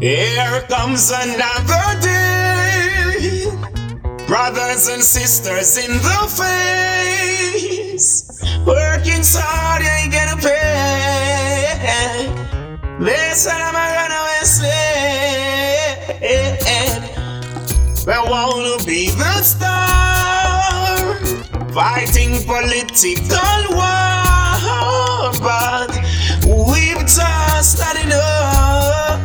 Here comes another day, brothers and sisters in the face, working so hard ain't gonna pay. This time I'm gonna say, we wanna be the star, fighting political war, but we've just had enough.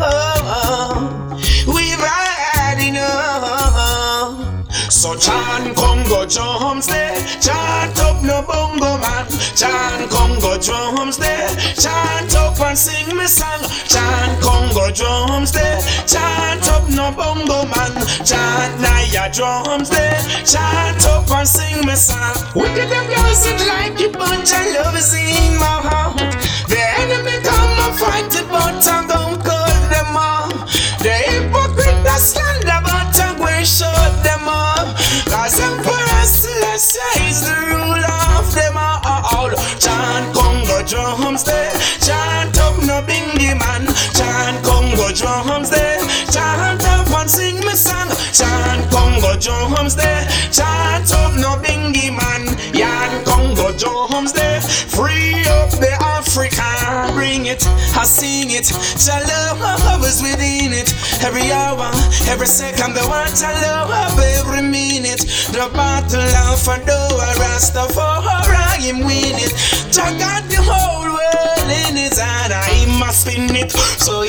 We've had enough. So chant Congo drums there, chant up no bongo man. Chant Congo drums there, chant up and sing me song. Chant Congo drums there, chant up no bongo man. Chant Naya drums there, chant up and sing me song. Wicked them girls it like it, bunch of love is in my heart. The enemy come and fight it, but I don't call them up. The hypocrite that slander, but I'm going to shut them up. Cause Emperor Celestia is the ruler of them all. Chant Congo drums there, chant up no bingy man. Chant Congo drums there, chant up and sing me song. Chant Congo drums there, chant up no bingy man. Yan Congo drums there, free up the Africa, bring it, I sing it. Your love is within it. Every hour, every second, the one to love every minute. The battle of Fadora, Rastafari, him win it. Jah got the whole world in his hand, I must spin it. So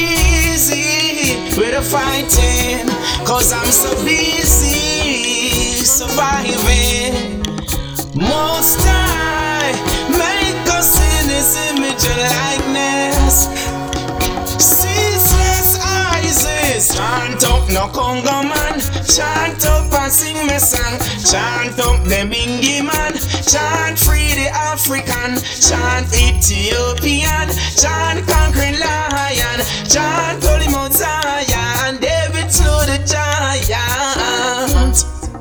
easy with the fighting, cause I'm so busy surviving. Most High, make us in His image and likeness. Ceaseless Isis, chant up no Congo man. Chant up and sing me song. Chant up the Bingy man. Chant free the African. Chant Ethiopian. Chant conquering lion. Chant holy Mount Zion. David slew the giant.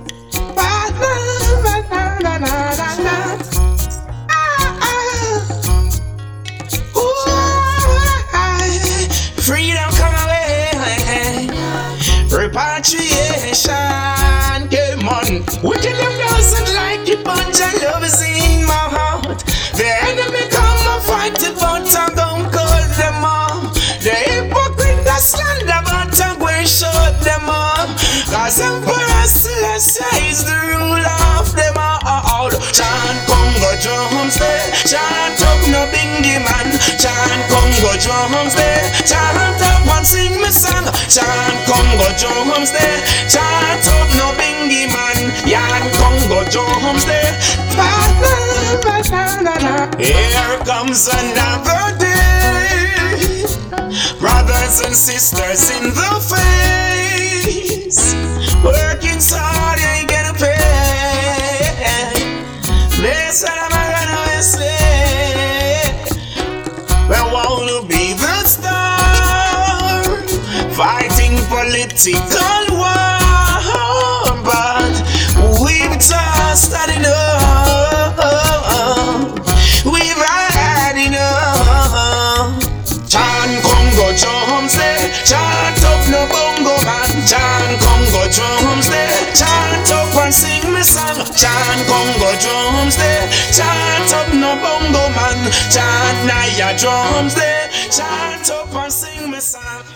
Freedom come away, repatriation came on. Wicked them doesn't like it, bunch of love is in my heart. The enemy come and fight it, but I don't call them up. The hypocrite that slander, but I'm going to shut them up. Cause Emperor Celestia is the ruler of them all. Chant Congo drums there, chant up no bingy man. Chant Congo drums there, chant up and sing me song. Chant Congo drums there, chant up no bingy man. Yan Congo drums there. Here comes another day, brothers and sisters in the face, working so hard ain't gonna pay. This time I'm gonna say, we wanna be the star, fighting political war, but we've just had enough. We've had enough. Chant Congo drums there, chant up no bongo man. Chant Congo drums there, chant up and sing me song. Chant Congo drums there, chant up no bongo man. Chant Naya drums there, chant up and sing me song.